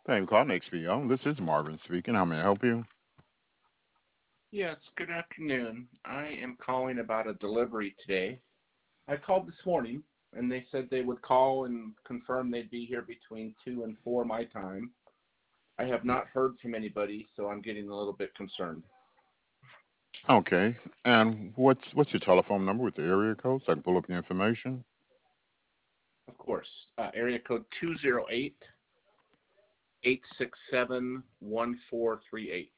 Hey, call XPO. This is Marvin speaking. How may I help you? Yes, good afternoon. I am calling about a delivery today. I called this morning and they said they would call and confirm they'd be here between 2 and 4 my time. I have not heard from anybody, so I'm getting a little bit concerned. Okay. And what's your telephone number with the area code so I can pull up your information? Of course, area code 208-867-1438.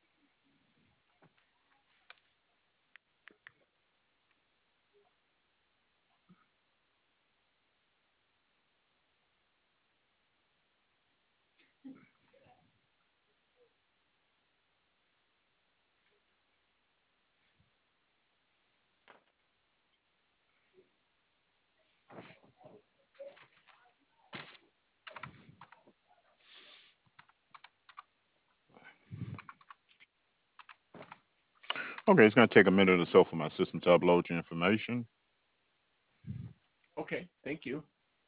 Okay, it's going to take a minute or so for my system to upload your information. Okay, thank you.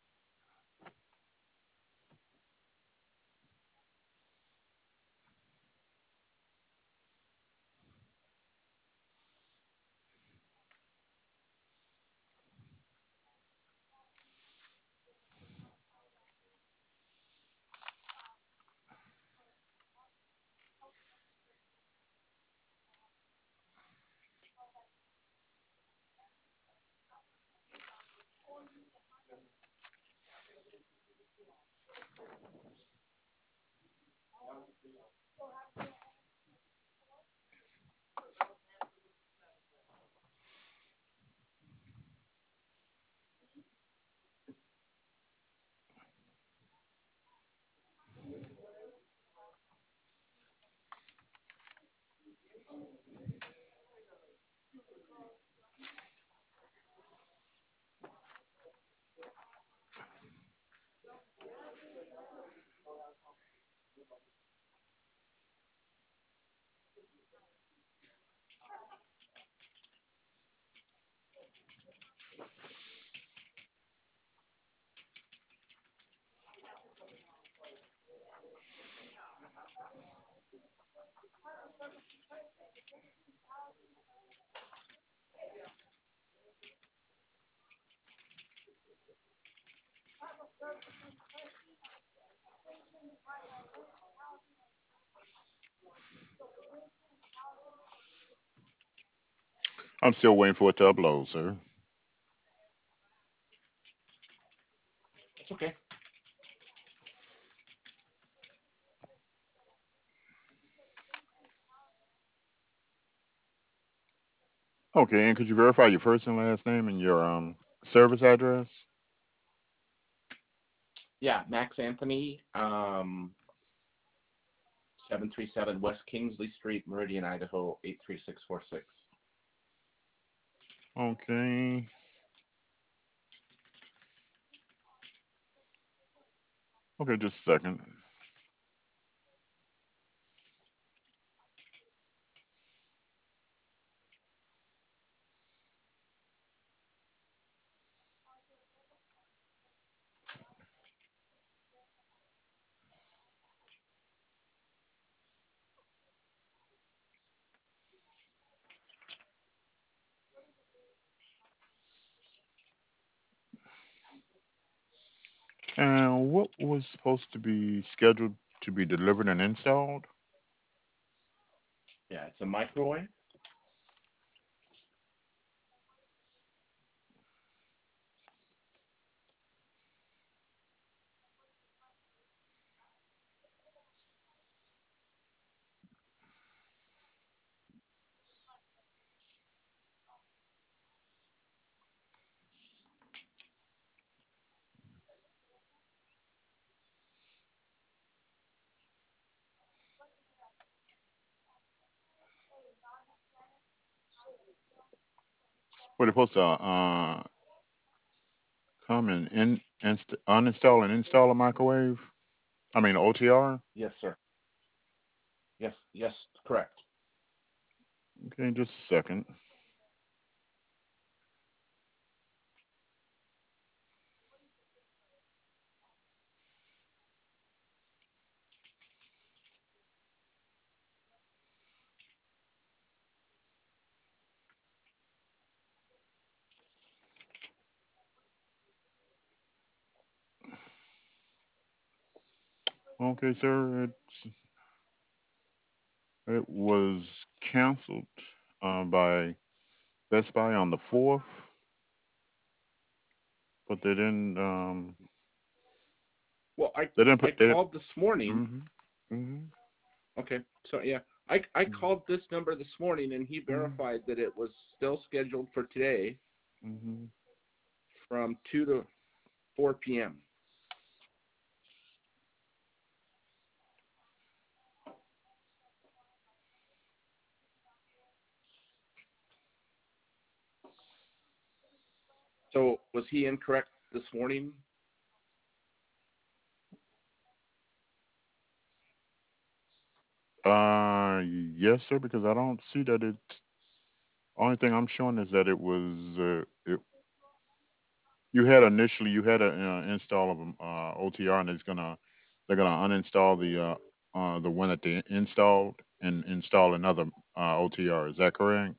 I'm still waiting for it to upload, sir. It's okay. Okay, and could you verify your first and last name and your service address? Yeah, Max Anthony, 737 West Kingsley Street, Meridian, Idaho, 83646. Okay. Okay, just a second. And what was supposed to be scheduled to be delivered and installed? Yeah, it's a microwave. Were they supposed to come and uninstall and install a microwave? I mean OTR. Yes, sir. Yes, yes, correct. Okay, just a second. Okay, sir. It was canceled by Best Buy on the 4th, but Well, I they didn't I put they didn't. called this morning. Mhm. Mhm. Okay, so yeah, I called this number this morning and he Mhm. verified that it was still scheduled for today Mhm. from 2 to 4 p.m. So was he incorrect this morning? Yes, sir. Because I don't see that it. Only thing I'm showing is that it was. You had an install of OTR, and they're gonna uninstall the one that they installed and install another OTR. Is that correct?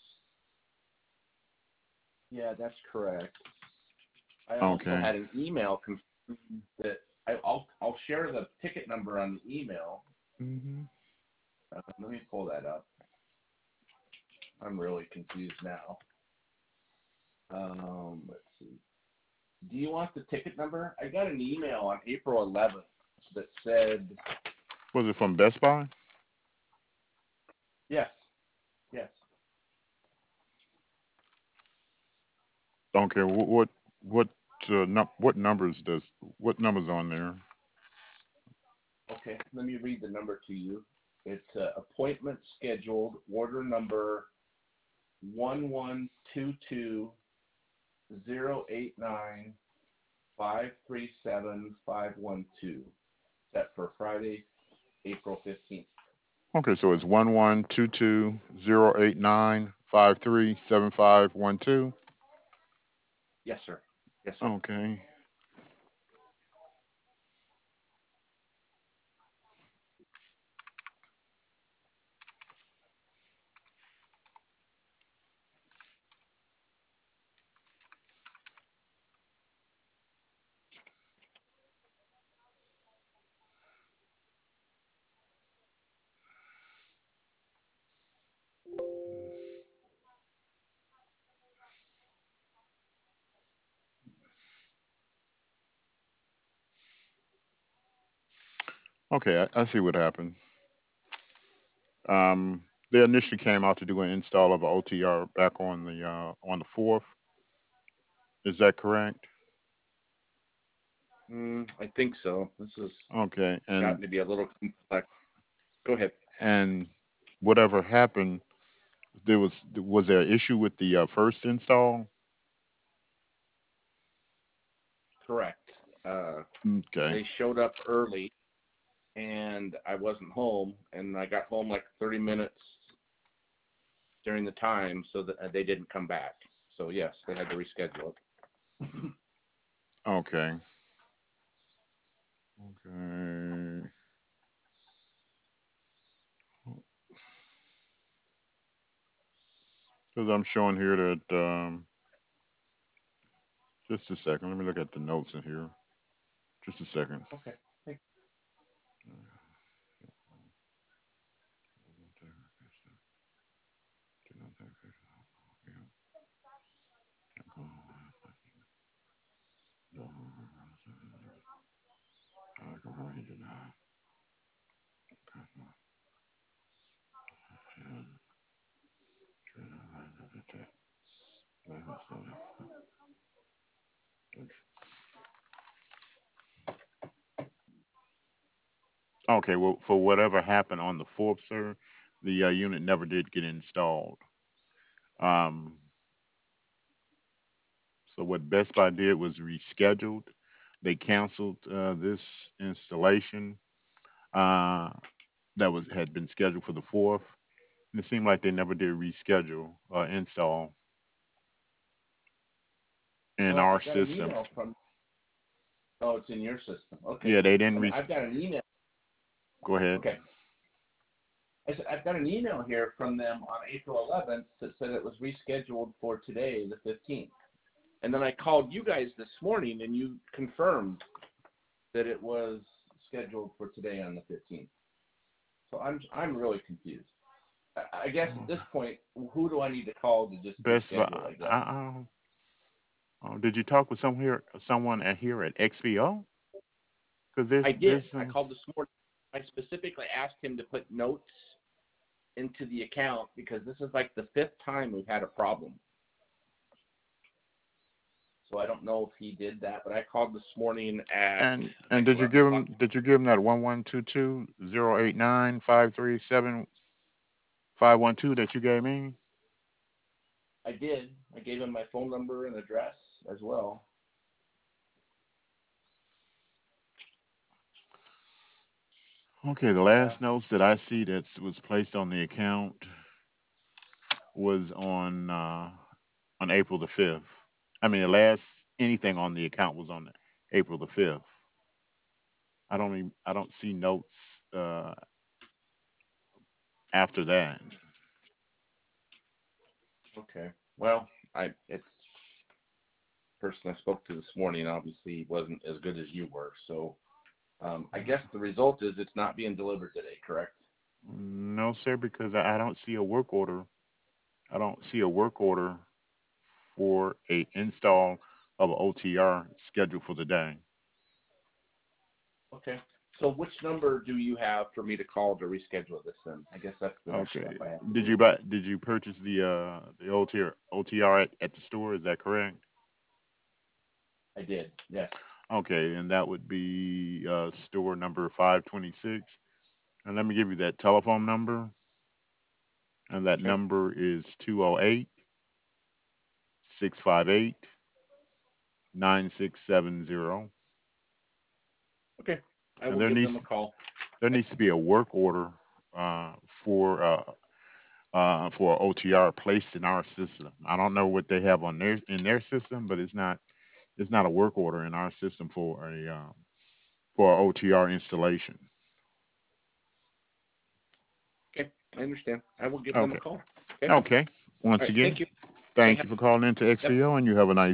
Yeah, that's correct. I also Okay. had an email confirming that I'll share the ticket number on the email. Mhm. Let me pull that up. I'm really confused now. Let's see. Do you want the ticket number? I got an email on April 11th that said, Was it from Best Buy? yes, yes. Don't care what what numbers on there? Okay, let me read the number to you. It's appointment scheduled, order number 11222089537512. Set for Friday, April 15th. Okay, so it's 1122-089-537512. Yes, sir. Yes, sir. Okay. Okay, I see what happened. They initially came out to do an install of a OTR back on the 4th. Is that correct? I think so. This has Okay, gotten to be a little complex. Go ahead. and whatever happened, was there an issue with the first install? Correct. Okay. They showed up early, and I wasn't home, and I got home like 30 minutes during the time, so that they didn't come back. So yes, they had to reschedule it. Okay. Okay. Because I'm showing here that just a second. Let me look at the notes in here. Just a second. Okay. Thank Okay, well, for whatever happened on the 4th, sir, the unit never did get installed. Um, so what Best Buy did was rescheduled. They canceled this installation uh, that was had been scheduled for the 4th, and it seemed like they never did reschedule install in Well, our I got an system. email from. Oh, it's in your system. Okay. Yeah, they I didn't. mean, I've got an email. Go ahead. Okay. I said I've got an email here from them on April 11th that said it was rescheduled for today, the 15th. And then I called you guys this morning, and you confirmed that it was scheduled for today on the 15th. So I'm really confused. I guess at this point, who do I need to call to just Best. reschedule? I guess Did you talk with someone at here at XPO? Because I did. this I called this morning. I specifically asked him to put notes into the account because this is like the fifth time we've had a problem. So I don't know if he did that, but I called this morning at and like did you 11 give o'clock. him that 1122-089-537-512 that you gave me? I did. I gave him my phone number and address as well. Okay, the Yeah. last notes that I see that was placed on the account was on April the 5th. I mean, the last anything on the account was on April the 5th. I don't see notes after that. Okay. Well, it's the person I spoke to this morning obviously wasn't as good as you were. So I guess the result is it's not being delivered today, correct? No, sir, because I don't see a work order. I don't see a work order for a install of an OTR scheduled for the day. Okay. So which number do you have for me to call to reschedule this then? I guess that's the next Okay. step I have to Did do. you purchase the OTR at the store? Is that correct? I did. Yes. Okay, and that would be store number 526. And let me give you that telephone number. And that Okay. number is 208-658-9670. Okay. I And will give them a call. there needs to be a work order for OTR placed in our system. I don't know what they have on their system, but it's not a work order in our system for OTR installation. Okay. I understand. I will give them a Okay. call. Okay. Okay. All Once right. again, Thank you. Okay. thank you for calling into Yep. XPO, and you have a nice